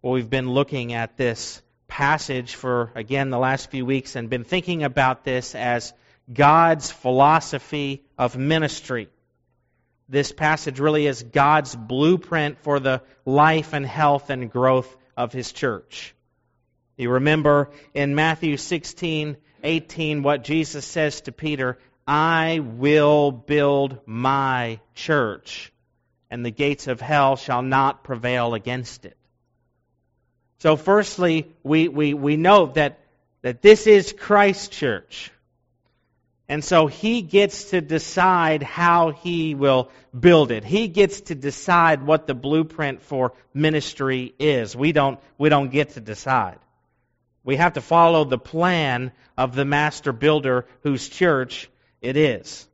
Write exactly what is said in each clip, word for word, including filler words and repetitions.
Well, we've been looking at this passage for, again, the last few weeks and been thinking about this as God's philosophy of ministry. This passage really is God's blueprint for the life and health and growth of His church. You remember in Matthew sixteen eighteen what Jesus says to Peter, I will build my church, and the gates of hell shall not prevail against it. So firstly, we, we, we note that, that this is Christ's church. And so He gets to decide how He will build it. He gets to decide what the blueprint for ministry is. We don't, we don't get to decide. We have to follow the plan of the master builder whose church it is.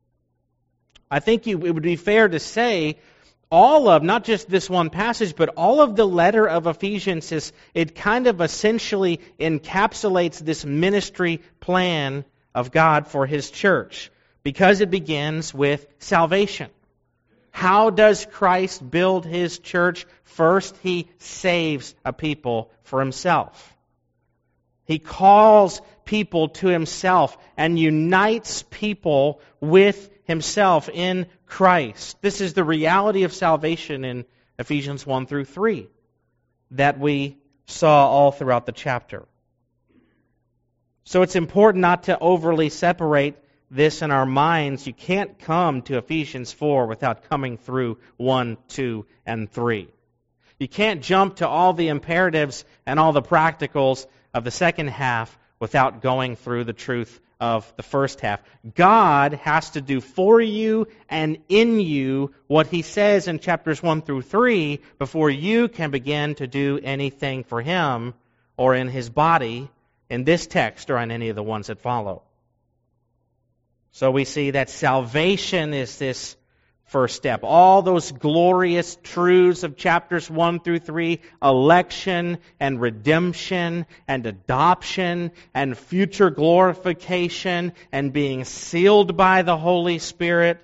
I think it would be fair to say all of, not just this one passage, but all of the letter of Ephesians, is, it kind of essentially encapsulates this ministry plan of God for His church, because it begins with salvation. How does Christ build His church? First, He saves a people for Himself. He calls people to Himself and unites people with Himself in Christ. This is the reality of salvation in Ephesians one through three that we saw all throughout the chapter. So it's important not to overly separate this in our minds. You can't come to Ephesians four without coming through one, two, and three. You can't jump to all the imperatives and all the practicals of the second half without going through the truth of the first half. God has to do for you and in you what He says in chapters one through three before you can begin to do anything for Him or in His body in this text or in any of the ones that follow. So we see that salvation is this first step. All those glorious truths of chapters one through three, election and redemption and adoption and future glorification and being sealed by the Holy Spirit.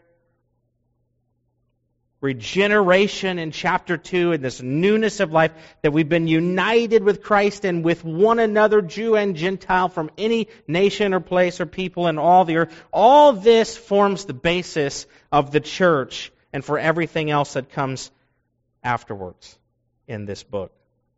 Regeneration in chapter two, and this newness of life, that we've been united with Christ and with one another, Jew and Gentile, from any nation or place or people in all the earth. All this forms the basis of the church and for everything else that comes afterwards in this book.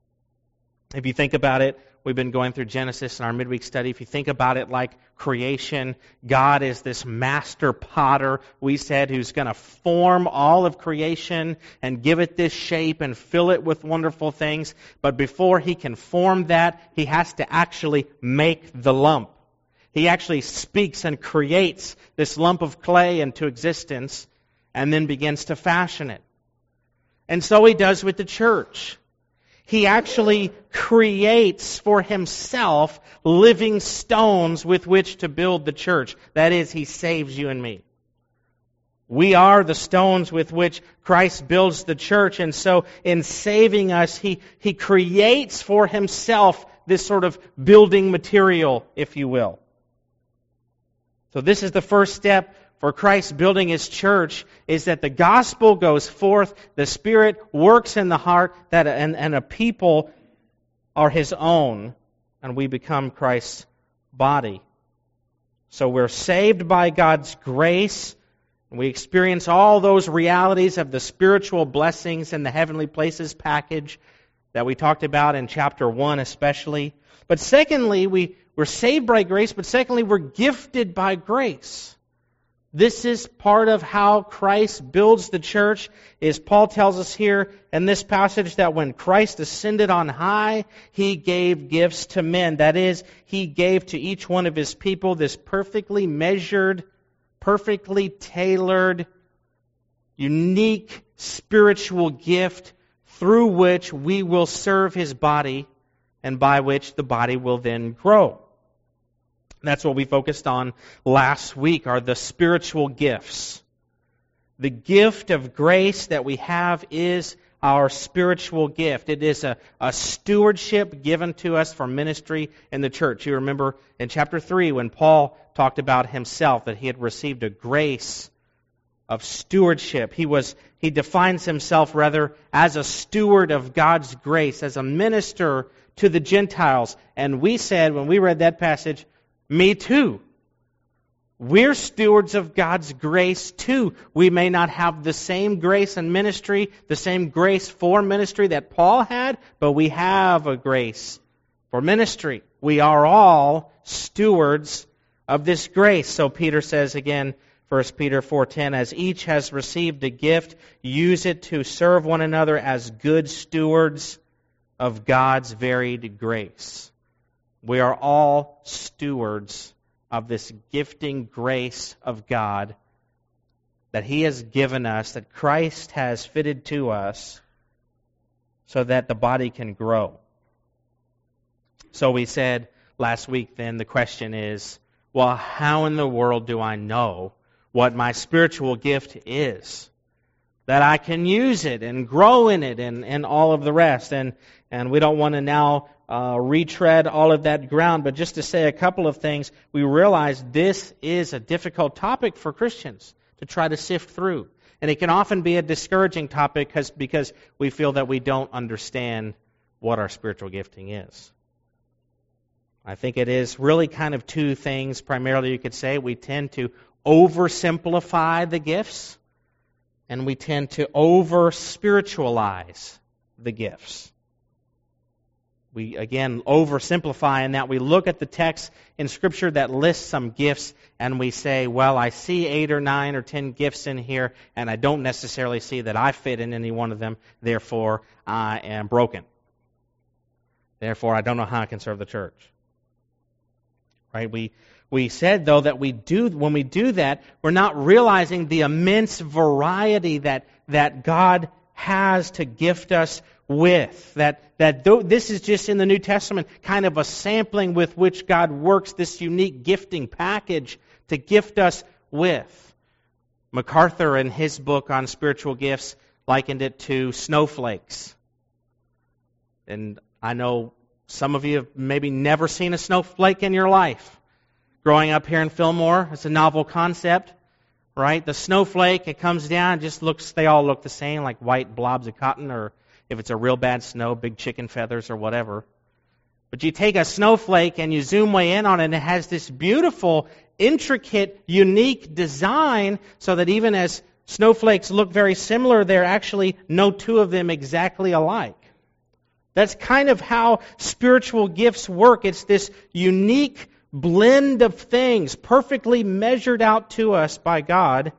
If you think about it, we've been going through Genesis in our midweek study. If you think about it like creation, God is this master potter, we said, who's going to form all of creation and give it this shape and fill it with wonderful things. But before He can form that, He has to actually make the lump. He actually speaks and creates this lump of clay into existence and then begins to fashion it. And so He does with the church. He actually creates for Himself living stones with which to build the church. That is, He saves you and me. We are the stones with which Christ builds the church, and so in saving us, He, he creates for Himself this sort of building material, if you will. So this is the first step for Christ building His church, is that the gospel goes forth, the Spirit works in the heart, that and, and a people are His own, and we become Christ's body. So we're saved by God's grace, and we experience all those realities of the spiritual blessings in the heavenly places package that we talked about in chapter one especially. But secondly, we, we're saved by grace, but secondly, we're gifted by grace. This is part of how Christ builds the church, is Paul tells us here in this passage that when Christ ascended on high, He gave gifts to men. That is, He gave to each one of His people this perfectly measured, perfectly tailored, unique spiritual gift through which we will serve His body and by which the body will then grow. That's what we focused on last week, are the spiritual gifts. The gift of grace that we have is our spiritual gift. It is a, a stewardship given to us for ministry in the church. You remember in chapter three when Paul talked about himself, that he had received a grace of stewardship. He was he defines himself rather as a steward of God's grace, as a minister to the Gentiles. And we said when we read that passage, me too. We're stewards of God's grace too. We may not have the same grace and ministry, the same grace for ministry that Paul had, but we have a grace for ministry. We are all stewards of this grace. So Peter says again, First Peter four ten, as each has received a gift, use it to serve one another as good stewards of God's varied grace. We are all stewards of this gifting grace of God that He has given us, that Christ has fitted to us, so that the body can grow. So we said last week then, the question is, well, how in the world do I know what my spiritual gift is? That I can use it and grow in it and, and all of the rest. And, and we don't want to now uh, retread all of that ground, but just to say a couple of things, we realize this is a difficult topic for Christians to try to sift through. And it can often be a discouraging topic because, because we feel that we don't understand what our spiritual gifting is. I think it is really kind of two things. Primarily, you could say we tend to oversimplify the gifts, and we tend to over-spiritualize the gifts. We, again, oversimplify in that we look at the text in Scripture that lists some gifts, and we say, well, I see eight or nine or ten gifts in here, and I don't necessarily see that I fit in any one of them, therefore I am broken. Therefore, I don't know how I can serve the church. Right? We we said, though, that we do when we do that, we're not realizing the immense variety that that God has to gift us with. That that though this is just in the New Testament, kind of a sampling with which God works this unique gifting package to gift us with. MacArthur, in his book on spiritual gifts, likened it to snowflakes. And I know some of you have maybe never seen a snowflake in your life. Growing up here in Fillmore, it's a novel concept, right? The snowflake, it comes down, just looks, they all look the same, like white blobs of cotton, or if it's a real bad snow, big chicken feathers or whatever. But you take a snowflake and you zoom way in on it, and it has this beautiful, intricate, unique design, so that even as snowflakes look very similar, they're actually no two of them exactly alike. That's kind of how spiritual gifts work. It's this unique blend of things, perfectly measured out to us by God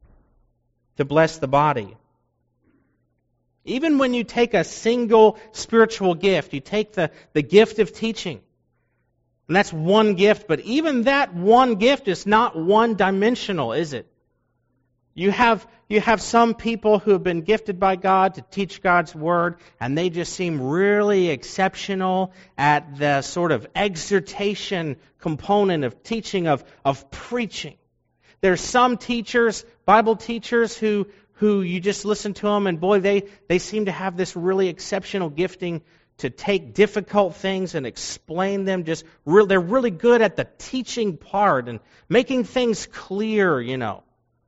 to bless the body. Even when you take a single spiritual gift, you take the, the gift of teaching, and that's one gift, but even that one gift is not one-dimensional, is it? You have you have some people who have been gifted by God to teach God's Word, and they just seem really exceptional at the sort of exhortation component of teaching, of, of preaching. There's some teachers, Bible teachers, who who you just listen to them, and boy, they, they seem to have this really exceptional gifting to take difficult things and explain them. Just re- They're really good at the teaching part and making things clear, you know.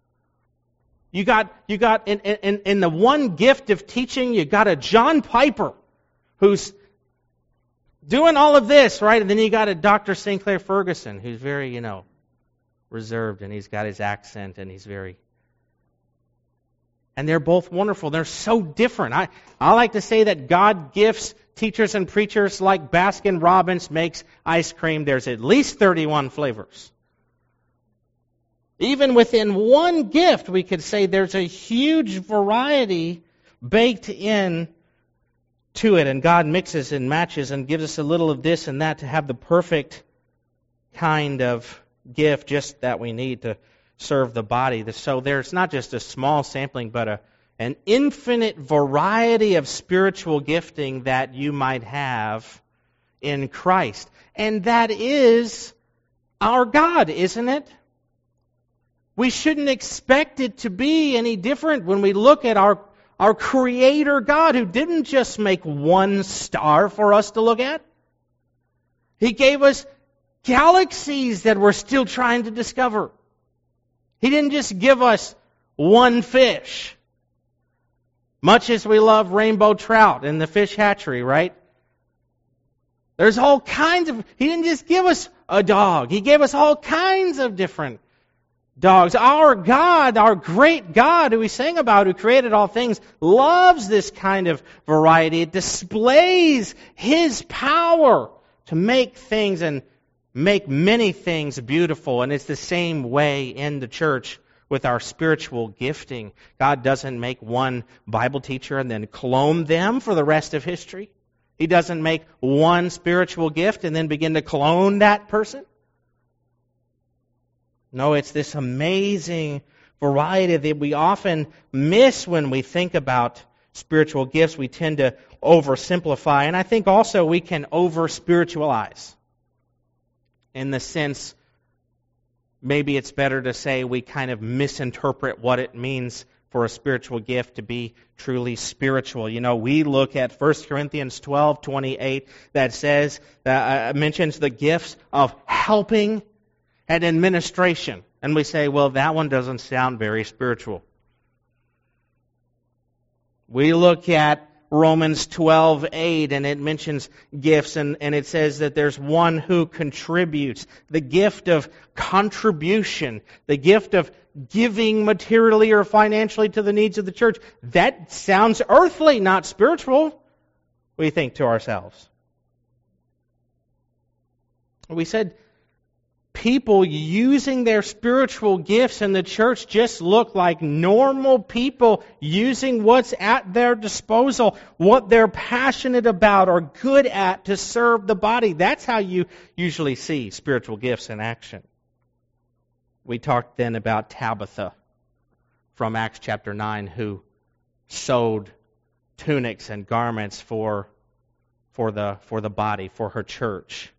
You got, you got in, in, in the one gift of teaching, you got a John Piper who's doing all of this, right? And then you got a Doctor Sinclair Ferguson who's very, you know, reserved, and he's got his accent, and he's very... And they're both wonderful. They're so different. I, I like to say that God gifts teachers and preachers like Baskin Robbins makes ice cream. There's at least thirty-one flavors. Even within one gift, we could say there's a huge variety baked in to it. And God mixes and matches and gives us a little of this and that to have the perfect kind of gift just that we need to serve the body. So there's not just a small sampling, but a, an infinite variety of spiritual gifting that you might have in Christ. And that is our God, isn't it? We shouldn't expect it to be any different when we look at our, our Creator God, who didn't just make one star for us to look at. He gave us galaxies that we're still trying to discover. He didn't just give us one fish. Much as we love rainbow trout in the fish hatchery, right? There's all kinds of, He didn't just give us a dog. He gave us all kinds of different dogs. Our God, our great God who we sang about, who created all things, loves this kind of variety. It displays His power to make things and make many things beautiful. And it's the same way in the church with our spiritual gifting. God doesn't make one Bible teacher and then clone them for the rest of history. He doesn't make one spiritual gift and then begin to clone that person. No, it's this amazing variety that we often miss when we think about spiritual gifts. We tend to oversimplify, and I think also we can over-spiritualize. In the sense, maybe it's better to say we kind of misinterpret what it means for a spiritual gift to be truly spiritual. You know, we look at First Corinthians twelve twenty-eight that says, uh, mentions the gifts of helping and administration. And we say, well, that one doesn't sound very spiritual. We look at Romans twelve eight, and it mentions gifts, and, and it says that there's one who contributes. The gift of contribution, the gift of giving materially or financially to the needs of the church. That sounds earthly, not spiritual, we think to ourselves. We said people using their spiritual gifts in the church just look like normal people using what's at their disposal, what they're passionate about or good at to serve the body. That's how you usually see spiritual gifts in action. We talked then about Tabitha from Acts chapter nine, who sewed tunics and garments for, for, the, for the body, for her church.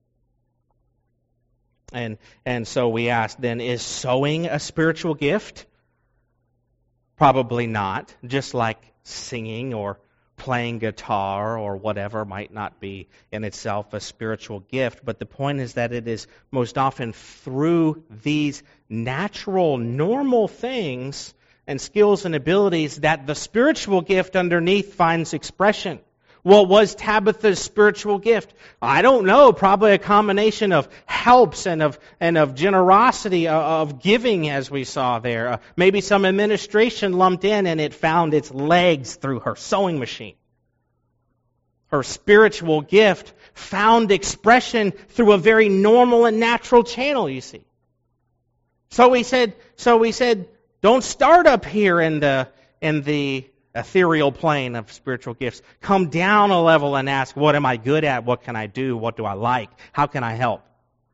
And and so we asked then, is sewing a spiritual gift? Probably not. Just like singing or playing guitar or whatever might not be in itself a spiritual gift. But the point is that it is most often through these natural, normal things and skills and abilities that the spiritual gift underneath finds expression. What was Tabitha's spiritual gift? I don't know. Probably a combination of helps and of and of generosity, of giving, as we saw there. Uh, maybe some administration lumped in, and it found its legs through her sewing machine. Her spiritual gift found expression through a very normal and natural channel, you see. So we said. So we said, don't start up here in the in the ethereal plane of spiritual gifts. Come down a level and ask, what am I good at? What can I do? What do I like? How can I help?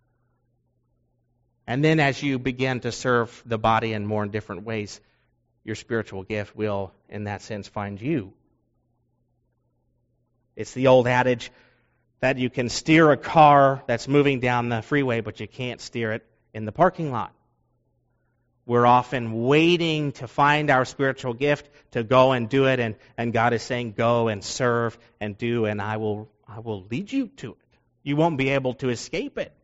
And then as you begin to serve the body in more and different ways, your spiritual gift will, in that sense, find you. It's the old adage that you can steer a car that's moving down the freeway, but you can't steer it in the parking lot. We're often waiting to find our spiritual gift to go and do it, and, and God is saying, go and serve and do, and I will I will lead you to it. You won't be able to escape it.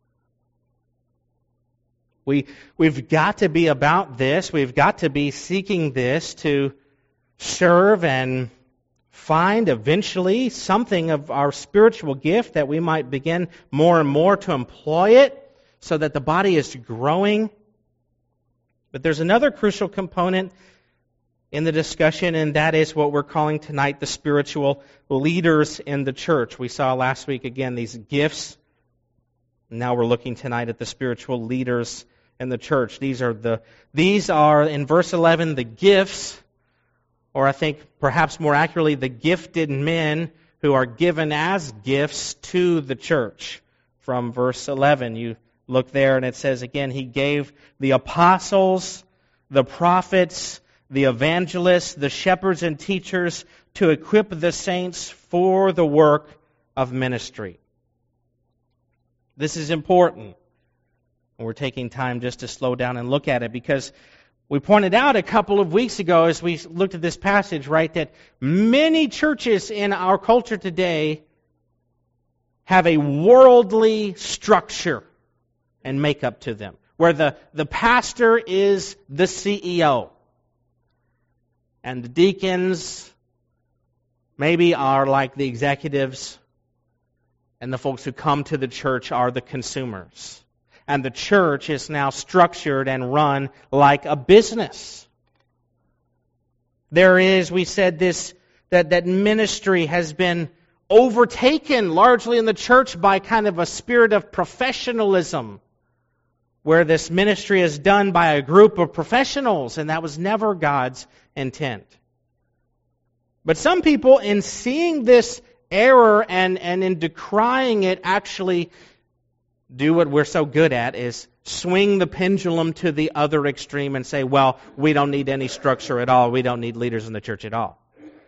We, we've got to be about this. We've got to be seeking this to serve and find eventually something of our spiritual gift that we might begin more and more to employ it so that the body is growing. But there's another crucial component in the discussion, and that is what we're calling tonight the spiritual leaders in the church. We saw last week, again, these gifts. Now we're looking tonight at the spiritual leaders in the church. These are, the, these are in verse eleven, the gifts, or I think perhaps more accurately, the gifted men who are given as gifts to the church. From verse eleven, you look there, and it says again, He gave the apostles, the prophets, the evangelists, the shepherds and teachers to equip the saints for the work of ministry. This is important. And we're taking time just to slow down and look at it, because we pointed out a couple of weeks ago as we looked at this passage, right, that many churches in our culture today have a worldly structure and makeup to them, where the, the pastor is the C E O. And the deacons maybe are like the executives, and the folks who come to the church are the consumers. And the church is now structured and run like a business. There is, we said this, that, that ministry has been overtaken largely in the church by kind of a spirit of professionalism, where this ministry is done by a group of professionals, and that was never God's intent. But some people, in seeing this error and, and in decrying it, actually do what we're so good at, is swing the pendulum to the other extreme and say, well, we don't need any structure at all. We don't need leaders in the church at all.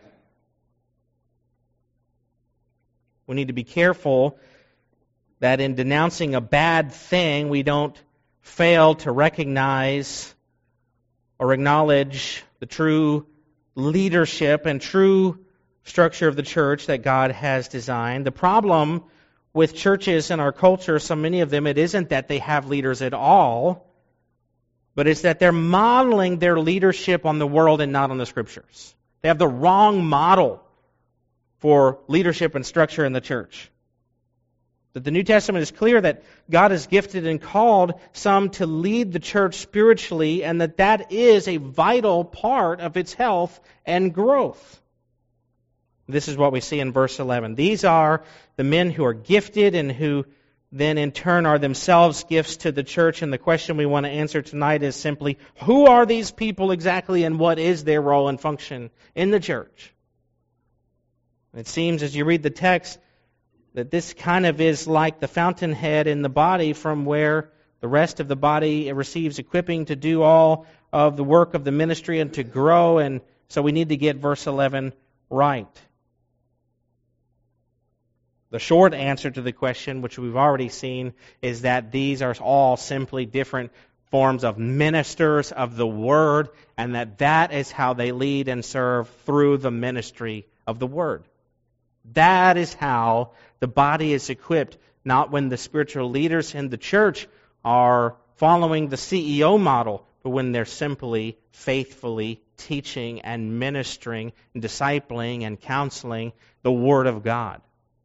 We need to be careful that in denouncing a bad thing, we don't fail to recognize or acknowledge the true leadership and true structure of the church that God has designed. The problem with churches in our culture, so many of them, it isn't that they have leaders at all, but it's that they're modeling their leadership on the world and not on the Scriptures. They have the wrong model for leadership and structure in the church. That the New Testament is clear that God has gifted and called some to lead the church spiritually, and that that is a vital part of its health and growth. This is what we see in verse eleven. These are the men who are gifted and who then in turn are themselves gifts to the church. And the question we want to answer tonight is simply, who are these people exactly, and what is their role and function in the church? It seems as you read the text that this kind of is like the fountainhead in the body, from where the rest of the body receives equipping to do all of the work of the ministry and to grow. And so we need to get verse eleven right. The short answer to the question, which we've already seen, is that these are all simply different forms of ministers of the Word, and that that is how they lead and serve through the ministry of the Word. That is how the body is equipped, not when the spiritual leaders in the church are following the C E O model, but when they're simply faithfully teaching and ministering, and discipling and counseling the Word of God.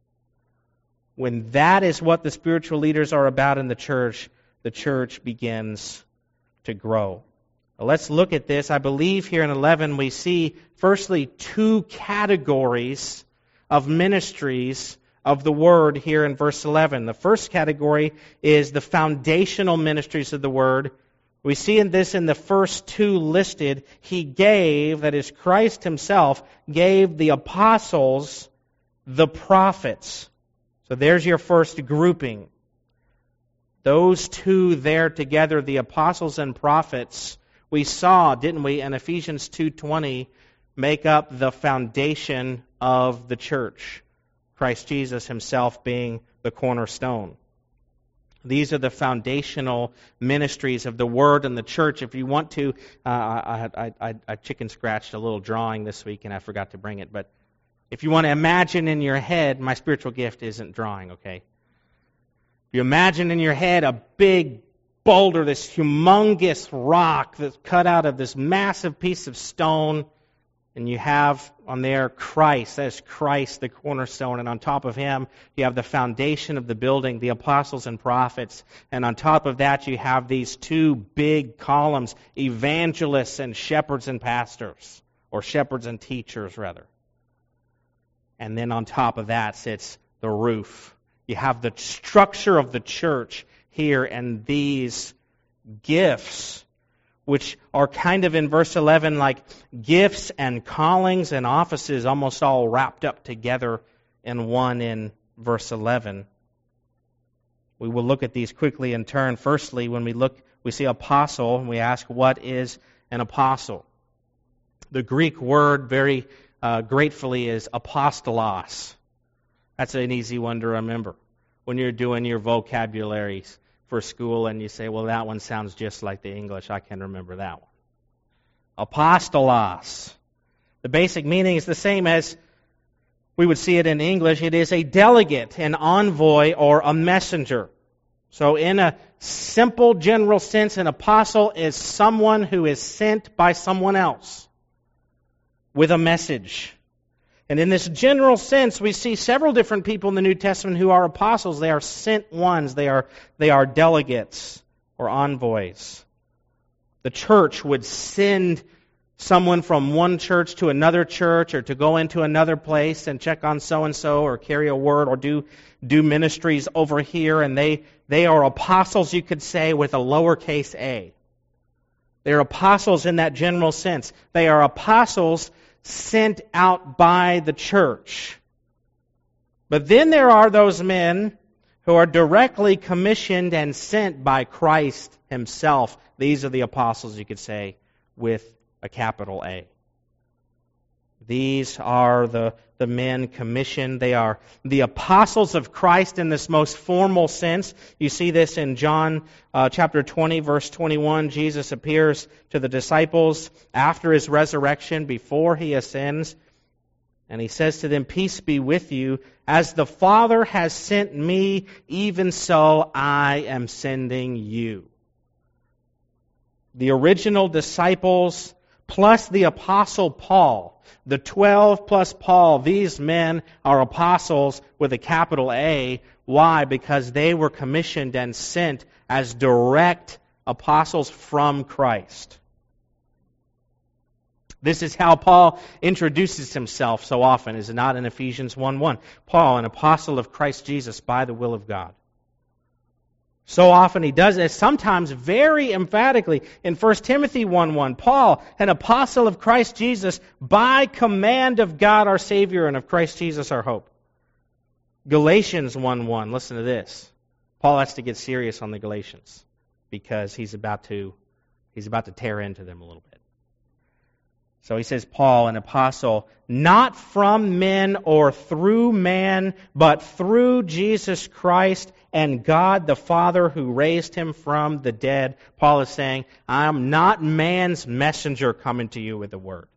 When that is what the spiritual leaders are about in the church, the church begins to grow. Now let's look at this. I believe here in eleven we see, firstly, two categories of ministries of the Word here in verse eleven. The first category is the foundational ministries of the Word. We see in this in the first two listed, He gave, that is Christ Himself, gave the apostles the prophets. So there's your first grouping. Those two there together, the apostles and prophets, we saw, didn't we, in Ephesians two twenty, make up the foundation of the church. Christ Jesus Himself being the cornerstone. These are the foundational ministries of the Word and the church. If you want to, uh, I, I, I, I chicken scratched a little drawing this week and I forgot to bring it, but if you want to imagine in your head, my spiritual gift isn't drawing, okay? If you imagine in your head a big boulder, this humongous rock that's cut out of this massive piece of stone, and you have on there Christ, that is Christ, the cornerstone, and on top of Him you have the foundation of the building, the apostles and prophets, and on top of that you have these two big columns, evangelists and shepherds and pastors, or shepherds and teachers rather. And then on top of that sits the roof. You have the structure of the church here, and these gifts, which are kind of in verse eleven like gifts and callings and offices almost all wrapped up together in one in verse eleven. We will look at these quickly in turn. Firstly, when we look, we see apostle, and we ask, what is an apostle? The Greek word very uh, gratefully is apostolos. That's an easy one to remember. When you're doing your vocabularies for school and you say, well, that one sounds just like the English, I can remember that one. Apostolos. The basic meaning is the same as we would see it in English. It is a delegate, an envoy, or a messenger. So in a simple general sense, an apostle is someone who is sent by someone else. with a message. And in this general sense, we see several different people in the New Testament who are apostles. They are sent ones. They are, they are delegates or envoys. The church would send someone from one church to another church, or to go into another place and check on so-and-so, or carry a word, or do do ministries over here, and they, they are apostles, you could say, with a lowercase a. They are apostles in that general sense. They are apostles sent out by the church. But then there are those men who are directly commissioned and sent by Christ Himself. These are the apostles, you could say, with a capital A. These are the, the men commissioned. They are the apostles of Christ in this most formal sense. You see this in John uh, chapter twenty, verse twenty-one. Jesus appears to the disciples after His resurrection, before He ascends. And He says to them, "Peace be with you. As the Father has sent me, even so I am sending you." The original disciples plus the Apostle Paul, the twelve plus Paul, these men are apostles with a capital A. Why? Because they were commissioned and sent as direct apostles from Christ. This is how Paul introduces himself so often, is it not, in Ephesians one one? Paul, an apostle of Christ Jesus by the will of God. So often he does it, sometimes very emphatically. In First Timothy one one, Paul, an apostle of Christ Jesus, by command of God our Savior and of Christ Jesus our hope. Galatians one one, listen to this. Paul has to get serious on the Galatians because he's about to he's about to tear into them a little bit. So he says, Paul, an apostle, not from men or through man, but through Jesus Christ and God the Father who raised Him from the dead. Paul is saying, I'm not man's messenger coming to you with the word.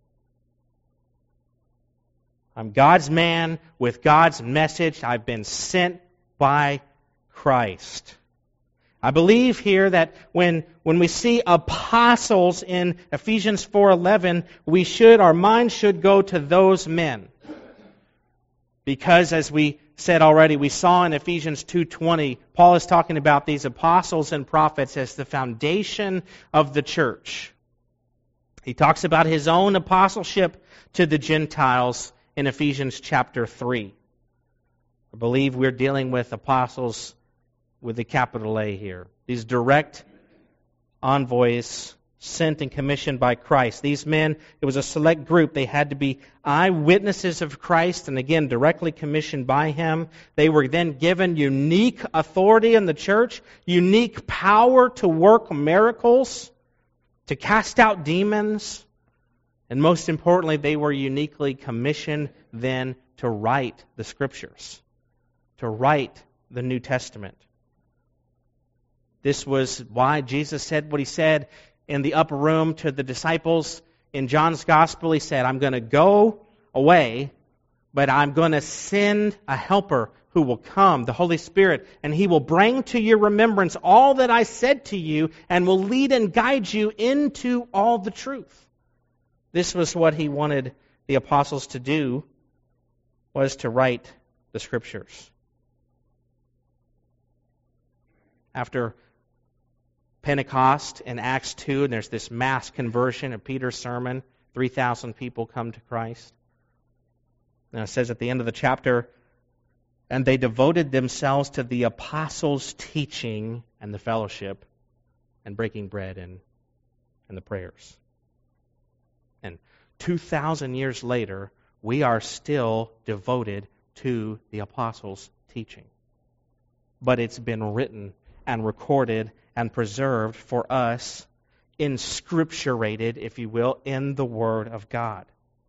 I'm God's man with God's message. I've been sent by Christ. I believe here that when, when we see apostles in Ephesians four eleven, we should, our minds should go to those men. Because as we said already, we saw in Ephesians two twenty, Paul is talking about these apostles and prophets as the foundation of the church. He talks about his own apostleship to the Gentiles in Ephesians chapter three. I believe we're dealing with apostles with a capital A here. These direct envoys sent and commissioned by Christ. These men, it was a select group. They had to be eyewitnesses of Christ, and again, directly commissioned by Him. They were then given unique authority in the church, unique power to work miracles, to cast out demons, and most importantly, they were uniquely commissioned then to write the Scriptures, to write the New Testament. This was why Jesus said what He said in the upper room to the disciples in John's Gospel. He said, I'm going to go away, but I'm going to send a helper who will come, the Holy Spirit, and He will bring to your remembrance all that I said to you and will lead and guide you into all the truth. This was what He wanted the apostles to do, was to write the Scriptures. After Pentecost in Acts two, and there's this mass conversion of Peter's sermon. three thousand people come to Christ. Now it says at the end of the chapter, and they devoted themselves to the apostles' teaching and the fellowship and breaking bread and, and the prayers. And two thousand years later, we are still devoted to the apostles' teaching. But it's been written and recorded and preserved for us, inscripturated, if you will, in the Word of God.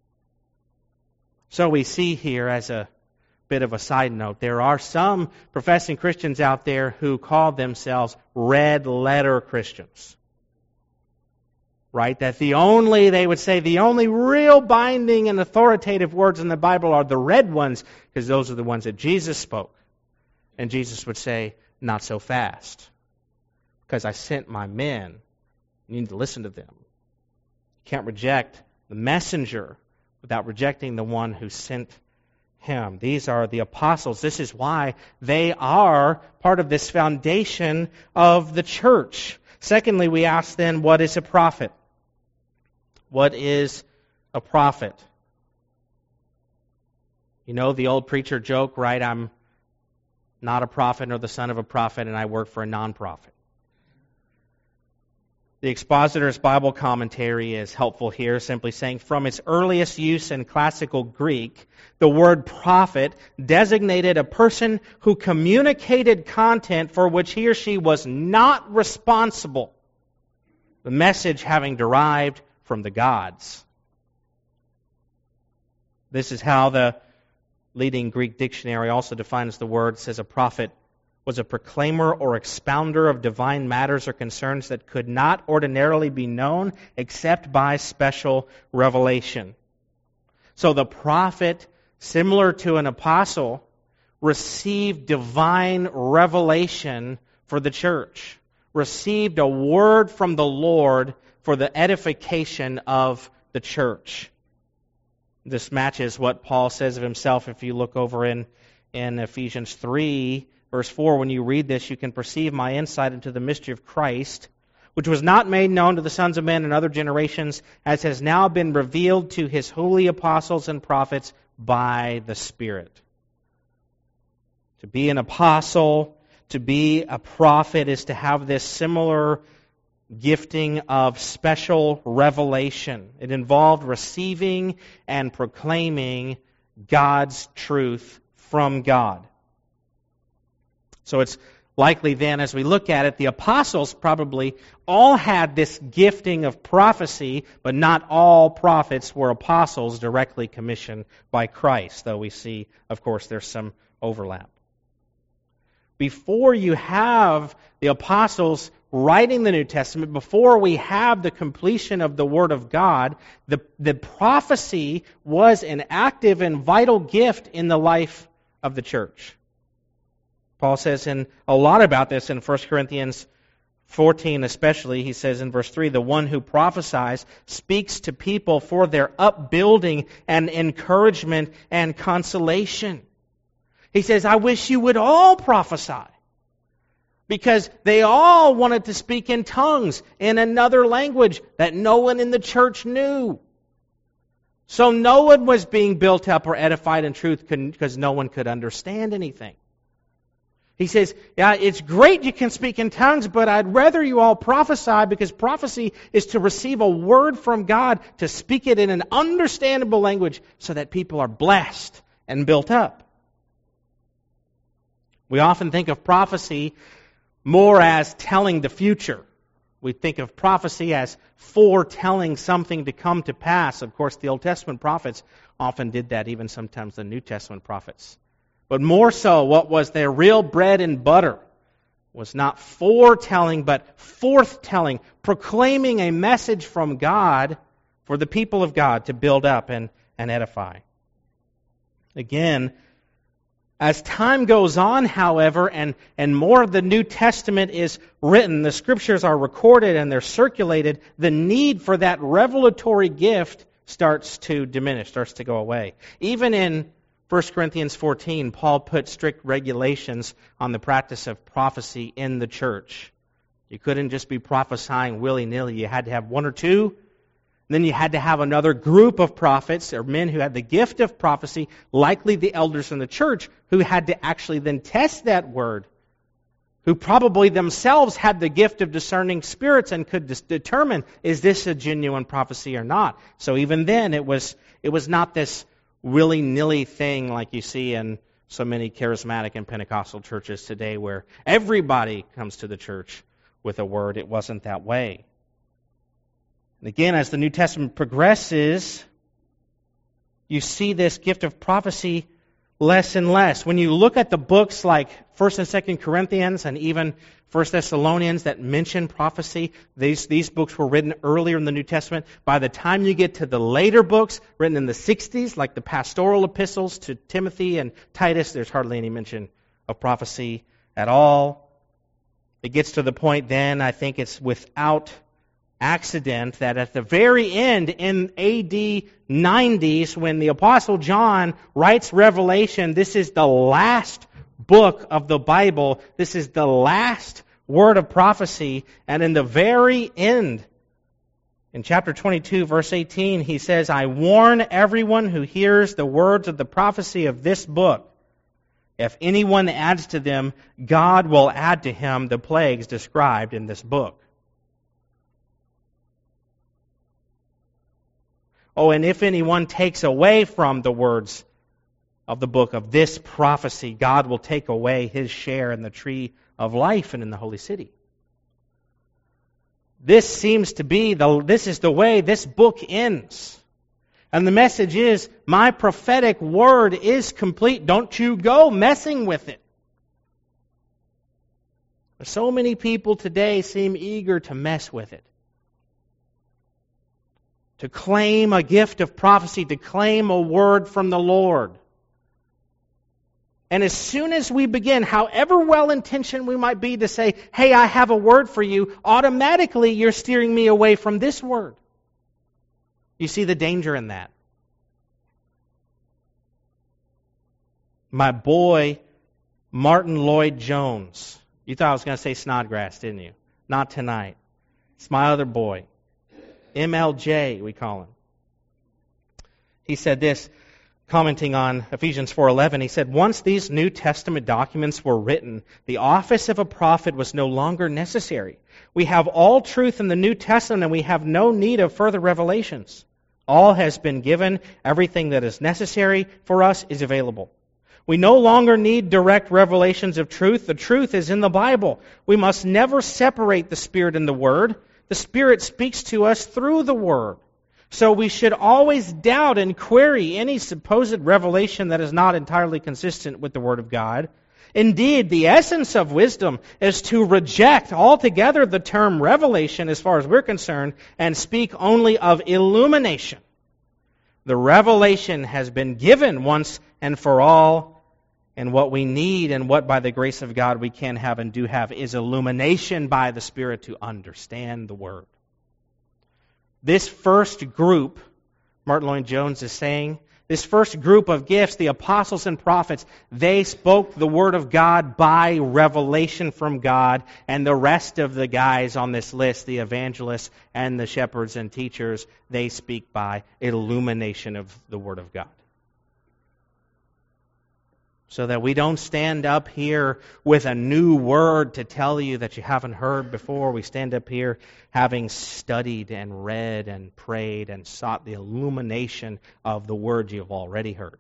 So we see here, as a bit of a side note, there are some professing Christians out there who call themselves red letter Christians. Right? That the only, they would say, the only real binding and authoritative words in the Bible are the red ones, because those are the ones that Jesus spoke. And Jesus would say, not so fast. Because I sent my men. You need to listen to them. You can't reject the messenger without rejecting the one who sent him. These are the apostles. This is why they are part of this foundation of the church. Secondly, we ask then, what is a prophet? What is a prophet? You know the old preacher joke, right? I'm not a prophet nor the son of a prophet, and I work for a non-profit. The Expositor's Bible Commentary is helpful here, simply saying, from its earliest use in classical Greek, the word prophet designated a person who communicated content for which he or she was not responsible, the message having derived from the gods. This is how the leading Greek dictionary also defines the word. It says a prophet was a proclaimer or expounder of divine matters or concerns that could not ordinarily be known except by special revelation. So the prophet, similar to an apostle, received divine revelation for the church, received a word from the Lord for the edification of the church. This matches what Paul says of himself if you look over in, in Ephesians three, verse four. When you read this, you can perceive my insight into the mystery of Christ, which was not made known to the sons of men in other generations, as has now been revealed to his holy apostles and prophets by the Spirit. To be an apostle, to be a prophet, is to have this similar gifting of special revelation. It involved receiving and proclaiming God's truth from God. So it's likely then, as we look at it, the apostles probably all had this gifting of prophecy, but not all prophets were apostles directly commissioned by Christ, though we see, of course, there's some overlap. Before you have the apostles writing the New Testament, before we have the completion of the Word of God, the, the prophecy was an active and vital gift in the life of the church. Paul says in a lot about this in First Corinthians fourteen especially. He says in verse three, the one who prophesies speaks to people for their upbuilding and encouragement and consolation. He says, I wish you would all prophesy. Because they all wanted to speak in tongues, in another language that no one in the church knew. So no one was being built up or edified in truth because no one could understand anything. He says, yeah, it's great you can speak in tongues, but I'd rather you all prophesy, because prophecy is to receive a word from God, to speak it in an understandable language so that people are blessed and built up. We often think of prophecy more as telling the future. We think of prophecy as foretelling something to come to pass. Of course, the Old Testament prophets often did that, even sometimes the New Testament prophets. But more so, what was their real bread and butter was not foretelling, but forthtelling, proclaiming a message from God for the people of God to build up and, and edify. Again, as time goes on, however, and, and more of the New Testament is written, the Scriptures are recorded and they're circulated, the need for that revelatory gift starts to diminish, starts to go away. Even in First Corinthians fourteen, Paul put strict regulations on the practice of prophecy in the church. You couldn't just be prophesying willy-nilly. You had to have one or two. Then you had to have another group of prophets, or men who had the gift of prophecy, likely the elders in the church, who had to actually then test that word, who probably themselves had the gift of discerning spirits and could dis- determine, is this a genuine prophecy or not? So even then, it was it was not this willy-nilly thing like you see in so many charismatic and Pentecostal churches today, where everybody comes to the church with a word. It wasn't that way. And again, as the New Testament progresses, you see this gift of prophecy less and less. When you look at the books like First and Second Corinthians and even First Thessalonians that mention prophecy, these, these books were written earlier in the New Testament. By the time you get to the later books, written in the sixties, like the pastoral epistles to Timothy and Titus, there's hardly any mention of prophecy at all. It gets to the point then, I think it's without accident that at the very end in A D nineties, when the Apostle John writes Revelation, this is the last book of the Bible. This is the last word of prophecy. And in the very end, in chapter twenty-two, verse eighteen, he says, I warn everyone who hears the words of the prophecy of this book. If anyone adds to them, God will add to him the plagues described in this book. Oh, and if anyone takes away from the words of the book of this prophecy, God will take away his share in the tree of life and in the holy city. This seems to be, the. this is the way this book ends. And the message is, my prophetic word is complete. Don't you go messing with it. So many people today seem eager to mess with it. To claim a gift of prophecy, to claim a word from the Lord. And as soon as we begin, however well-intentioned we might be to say, hey, I have a word for you, automatically you're steering me away from this word. You see the danger in that. My boy, Martin Lloyd-Jones. You thought I was going to say Snodgrass, didn't you? Not tonight. It's my other boy. M L J, we call him. He said this, commenting on Ephesians four eleven, he said, once these New Testament documents were written, the office of a prophet was no longer necessary. We have all truth in the New Testament, and we have no need of further revelations. All has been given. Everything that is necessary for us is available. We no longer need direct revelations of truth. The truth is in the Bible. We must never separate the Spirit and the Word. The Spirit speaks to us through the Word. So we should always doubt and query any supposed revelation that is not entirely consistent with the Word of God. Indeed, the essence of wisdom is to reject altogether the term revelation as far as we're concerned and speak only of illumination. The revelation has been given once and for all, and what we need and what by the grace of God we can have and do have is illumination by the Spirit to understand the Word. This first group, Martin Lloyd-Jones is saying, this first group of gifts, the apostles and prophets, they spoke the Word of God by revelation from God, and the rest of the guys on this list, the evangelists and the shepherds and teachers, they speak by illumination of the Word of God. So that we don't stand up here with a new word to tell you that you haven't heard before. We stand up here having studied and read and prayed and sought the illumination of the word you've already heard.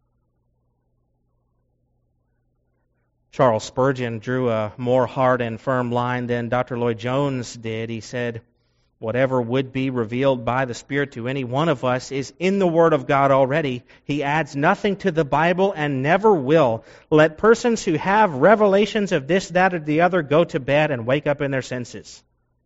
Charles Spurgeon drew a more hard and firm line than Doctor Lloyd-Jones did. He said, whatever would be revealed by the Spirit to any one of us is in the Word of God already. He adds nothing to the Bible and never will. Let persons who have revelations of this, that, or the other go to bed and wake up in their senses.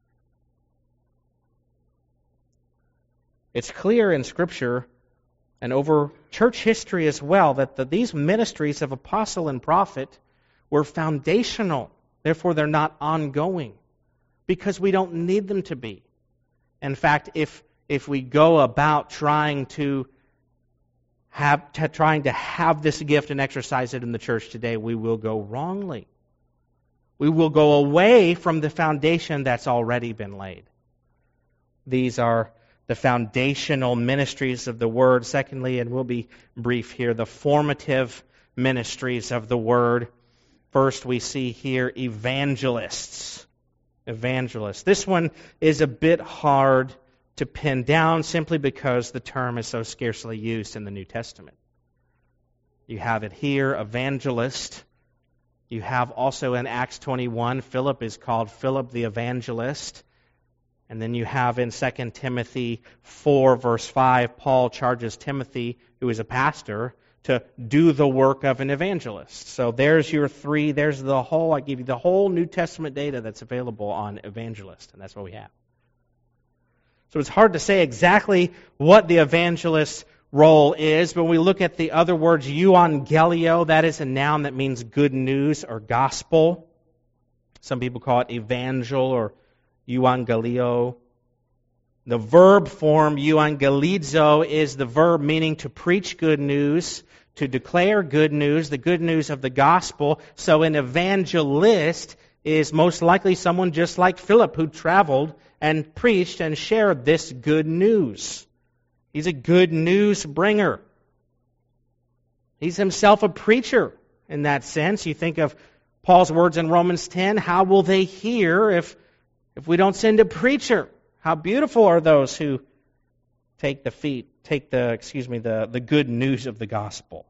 It's clear in Scripture and over church history as well that the, these ministries of apostle and prophet were foundational. Therefore, they're not ongoing because we don't need them to be. In fact, if if we go about trying to have to, trying to have this gift and exercise it in the church today, we will go wrongly. We will go away from the foundation that's already been laid. These are the foundational ministries of the Word. Secondly, and we'll be brief here, the formative ministries of the Word. First, we see here evangelists. Evangelists. This one is a bit hard to pin down simply because the term is so scarcely used in the New Testament. You have it here, evangelist. You have also in Acts twenty-one, Philip is called Philip the Evangelist. And then you have in Second Timothy four, verse five, Paul charges Timothy, who is a pastor, to do the work of an evangelist. So there's your three, there's the whole, I give you the whole New Testament data that's available on evangelist, and that's what we have. So it's hard to say exactly what the evangelist's role is, but when we look at the other words, euangelio, that is a noun that means good news or gospel. Some people call it evangel or euangelio. The verb form euangelizo is the verb meaning to preach good news, to declare good news, the good news of the gospel. So an evangelist is most likely someone just like Philip who traveled and preached and shared this good news. He's a good news bringer. He's himself a preacher in that sense. You think of Paul's words in Romans ten, how will they hear if, if we don't send a preacher? How beautiful are those who take the feet, take the, excuse me, the, the good news of the gospel.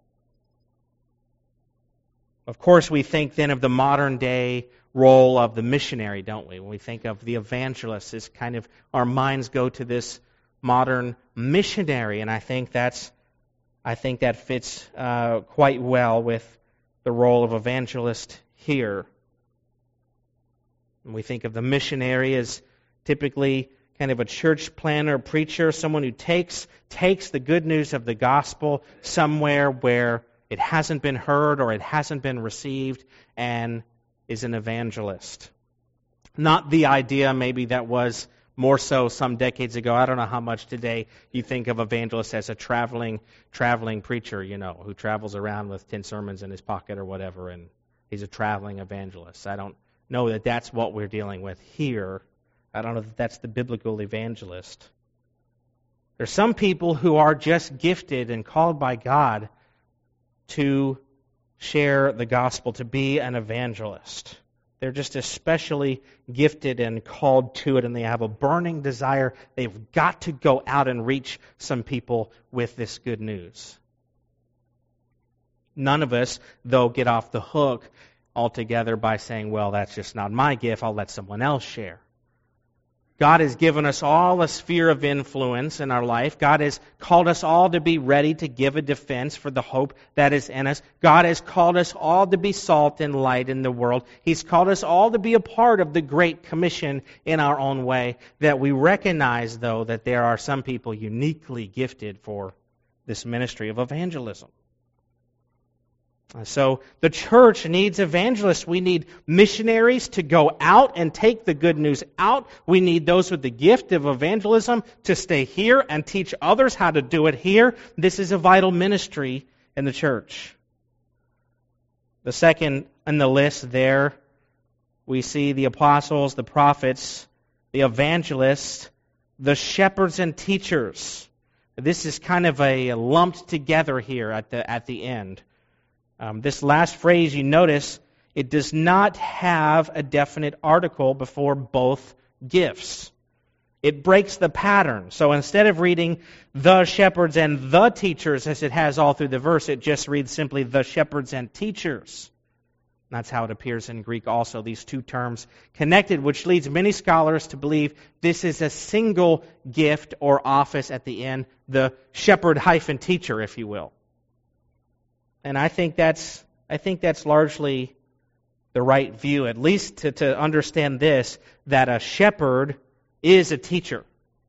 Of course, we think then of the modern day role of the missionary, don't we? When we think of the evangelist, it's kind of, our minds go to this modern missionary, and I think that's, I think that fits uh, quite well with the role of evangelist here. When we think of the missionary as typically kind of a church planner, preacher, someone who takes takes the good news of the gospel somewhere where it hasn't been heard or it hasn't been received, and is an evangelist. Not the idea maybe that was more so some decades ago. I don't know how much today you think of evangelist as a traveling traveling preacher, you know, who travels around with ten sermons in his pocket or whatever, and he's a traveling evangelist. I don't know that that's what we're dealing with here. I don't know that that's the biblical evangelist. There's some people who are just gifted and called by God to share the gospel, to be an evangelist. They're just especially gifted and called to it, and they have a burning desire. They've got to go out and reach some people with this good news. None of us, though, get off the hook altogether by saying, well, that's just not my gift, I'll let someone else share. God has given us all a sphere of influence in our life. God has called us all to be ready to give a defense for the hope that is in us. God has called us all to be salt and light in the world. He's called us all to be a part of the Great Commission in our own way. That we recognize, though, that there are some people uniquely gifted for this ministry of evangelism. So the church needs evangelists. We need missionaries to go out and take the good news out. We need those with the gift of evangelism to stay here and teach others how to do it here. This is a vital ministry in the church. The second in the list there, we see the apostles, the prophets, the evangelists, the shepherds and teachers. This is kind of a lumped together here at the at the end. Um, this last phrase, you notice, it does not have a definite article before both gifts. It breaks the pattern. So instead of reading the shepherds and the teachers as it has all through the verse, it just reads simply the shepherds and teachers. That's how it appears in Greek also, these two terms connected, which leads many scholars to believe this is a single gift or office at the end, the shepherd hyphen teacher, if you will. And I think that's I think that's largely the right view, at least to, to understand this, that a shepherd is a teacher.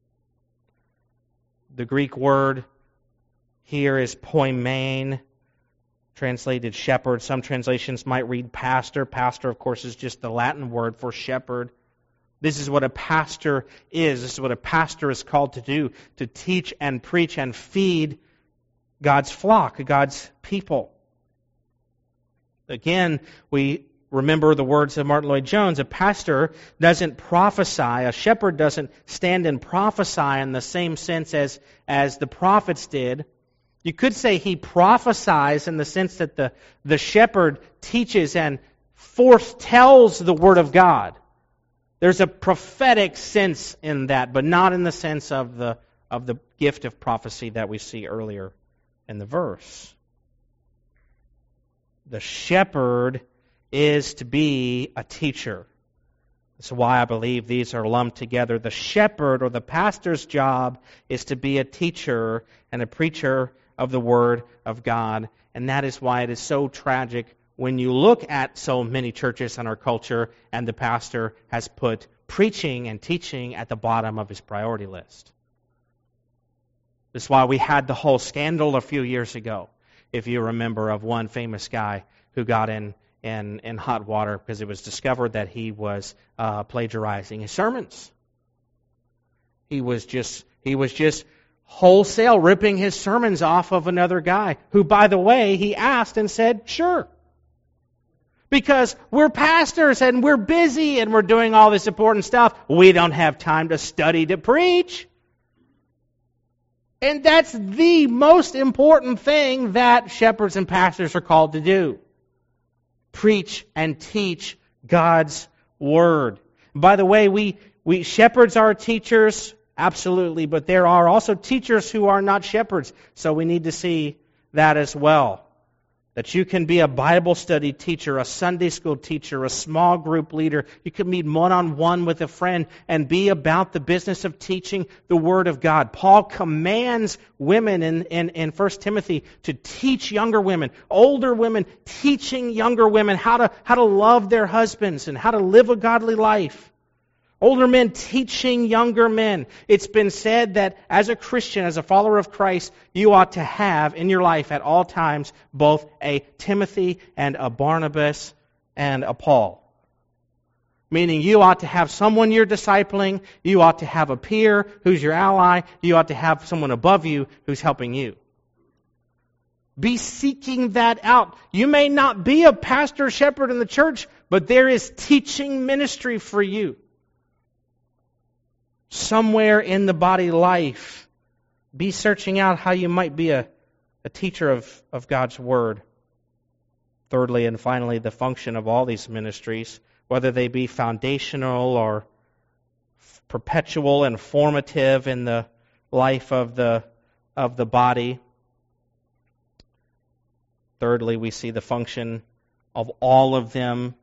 The Greek word here is poimen, translated shepherd. Some translations might read pastor. Pastor, of course, is just the Latin word for shepherd. This is what a pastor is. This is what a pastor is called to do, to teach and preach and feed God's flock, God's people. Again, we remember the words of Martin Lloyd-Jones. A pastor doesn't prophesy. A shepherd doesn't stand and prophesy in the same sense as, as the prophets did. You could say he prophesies in the sense that the, the shepherd teaches and foretells the Word of God. There's a prophetic sense in that, but not in the sense of the of the gift of prophecy that we see earlier in the verse. The shepherd is to be a teacher. That's why I believe these are lumped together. The shepherd or the pastor's job is to be a teacher and a preacher of the Word of God. And that is why it is so tragic when you look at so many churches in our culture and the pastor has put preaching and teaching at the bottom of his priority list. This is why we had the whole scandal a few years ago, if you remember, of one famous guy who got in, in, in hot water because it was discovered that he was uh, plagiarizing his sermons. He was just he was just wholesale ripping his sermons off of another guy who, by the way, he asked and said, sure. Because we're pastors and we're busy and we're doing all this important stuff. We don't have time to study to preach. And that's the most important thing that shepherds and pastors are called to do. Preach and teach God's Word. By the way, we, we shepherds are teachers, absolutely, but there are also teachers who are not shepherds. So we need to see that as well. That you can be a Bible study teacher, a Sunday school teacher, a small group leader. You can meet one-on-one with a friend and be about the business of teaching the Word of God. Paul commands women in, in, in First Timothy to teach younger women, older women teaching younger women how to, how to love their husbands and how to live a godly life. Older men teaching younger men. It's been said that as a Christian, as a follower of Christ, you ought to have in your life at all times both a Timothy and a Barnabas and a Paul. Meaning you ought to have someone you're discipling, you ought to have a peer who's your ally, you ought to have someone above you who's helping you. Be seeking that out. You may not be a pastor or shepherd in the church, but there is teaching ministry for you. Somewhere in the body life, be searching out how you might be a, a teacher of, of God's Word. Thirdly and finally, the function of all these ministries, whether they be foundational or perpetual and formative in the life of the of the body. Thirdly, we see the function of all of them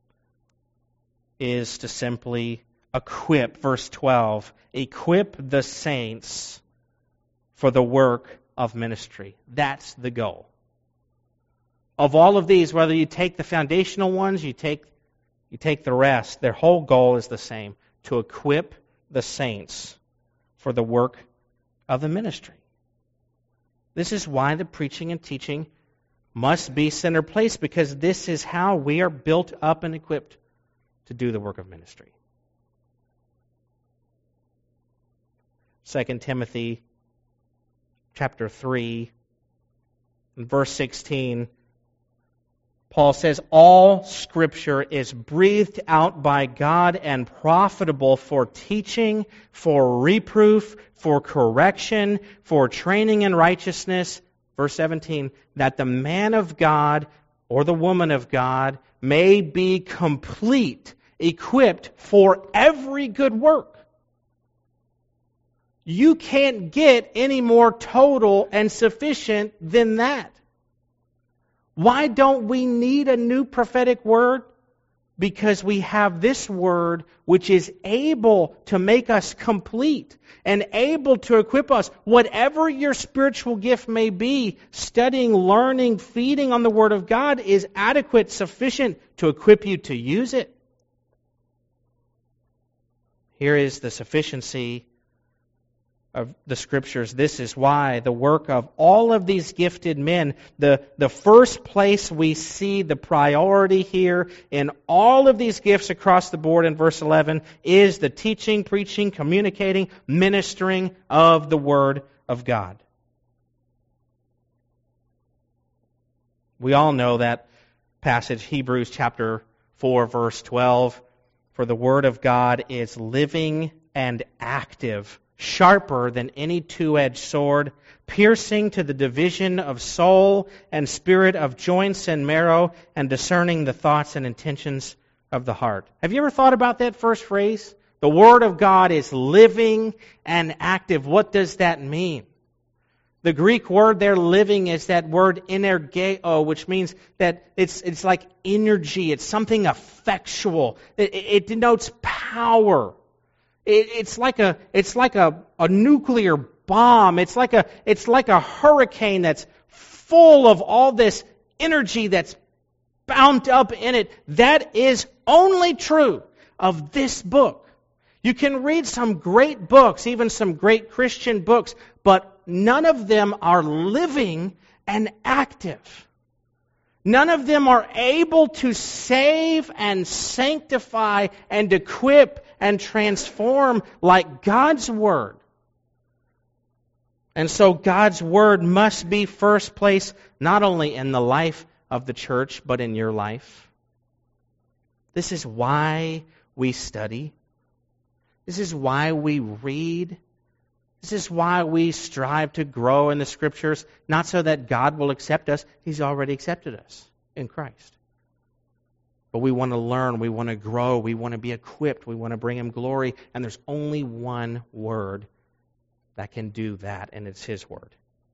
is to simply equip, verse twelve, equip the saints for the work of ministry. That's the goal. Of all of these, whether you take the foundational ones, you take you take the rest, their whole goal is the same, to equip the saints for the work of the ministry. This is why the preaching and teaching must be center place, because this is how we are built up and equipped to do the work of ministry. Second Timothy chapter three, verse sixteen, Paul says, all Scripture is breathed out by God and profitable for teaching, for reproof, for correction, for training in righteousness. Verse seventeen, that the man of God or the woman of God may be complete, equipped for every good work. You can't get any more total and sufficient than that. Why don't we need a new prophetic word? Because we have this word which is able to make us complete and able to equip us. Whatever your spiritual gift may be, studying, learning, feeding on the Word of God is adequate, sufficient to equip you to use it. Here is the sufficiency of the Scriptures. This is why the work of all of these gifted men, the, the first place we see the priority here in all of these gifts across the board in verse eleven is the teaching, preaching, communicating, ministering of the Word of God. We all know that passage, Hebrews chapter four, verse twelve. For the Word of God is living and active, sharper than any two-edged sword, piercing to the division of soul and spirit, of joints and marrow, and discerning the thoughts and intentions of the heart. Have you ever thought about that first phrase? The Word of God is living and active. What does that mean? The Greek word there, living, is that word energeo, which means that it's it's like energy. It's something effectual. It, it denotes power. It, it's like a it's like a, a nuclear bomb. It's like a it's like a hurricane that's full of all this energy that's bound up in it. That is only true of this book. You can read some great books, even some great Christian books, but none of them are living and active. None of them are able to save and sanctify and equip and transform like God's Word. And so God's Word must be first place not only in the life of the church, but in your life. This is why we study. This is why we read. This is why we strive to grow in the Scriptures, not so that God will accept us. He's already accepted us in Christ. But we want to learn, we want to grow, we want to be equipped, we want to bring Him glory, and there's only one Word that can do that, and it's His Word.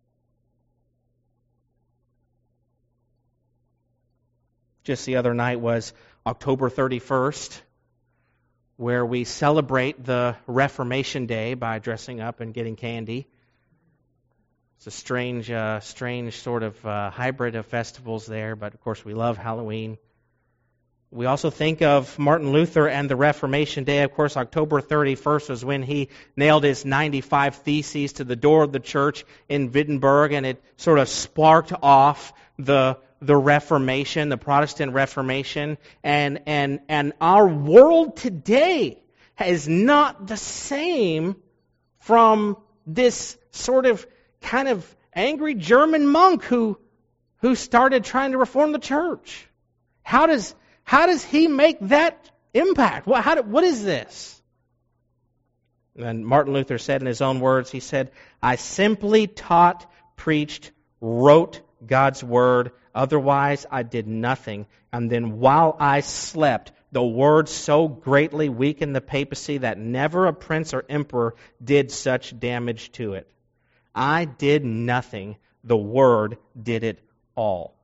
Just the other night was October thirty-first, where we celebrate the Reformation Day by dressing up and getting candy. It's a strange, uh, strange sort of uh, hybrid of festivals there, but of course we love Halloween. We also think of Martin Luther and the Reformation Day. Of course, October thirty-first was when he nailed his ninety-five Theses to the door of the church in Wittenberg, and it sort of sparked off the the Reformation, the Protestant Reformation. And, and, and our world today is not the same from this sort of kind of angry German monk who, who started trying to reform the church. How does How does he make that impact? What, how do, what is this? And Martin Luther said in his own words, he said, I simply taught, preached, wrote God's Word. Otherwise, I did nothing. And then while I slept, the Word so greatly weakened the papacy that never a prince or emperor did such damage to it. I did nothing. The Word did it all.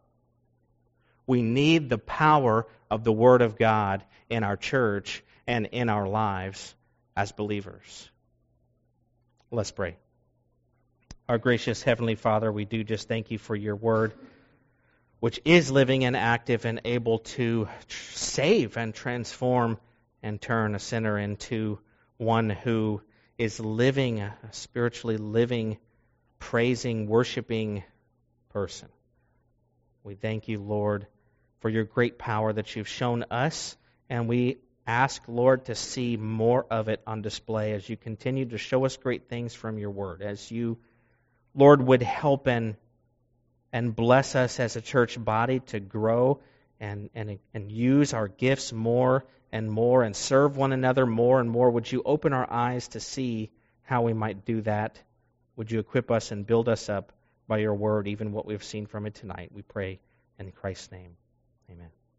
We need the power of the Word of God in our church and in our lives as believers. Let's pray. Our gracious Heavenly Father, we do just thank you for your Word, which is living and active and able to save and transform and turn a sinner into one who is living, a spiritually living, praising, worshiping person. We thank you, Lord, for your great power that you've shown us, and we ask, Lord, to see more of it on display as you continue to show us great things from your Word, as you, Lord, would help and and bless us as a church body to grow and, and, and use our gifts more and more and serve one another more and more. Would you open our eyes to see how we might do that? Would you equip us and build us up by your Word, even what we've seen from it tonight? We pray in Christ's name. Amen.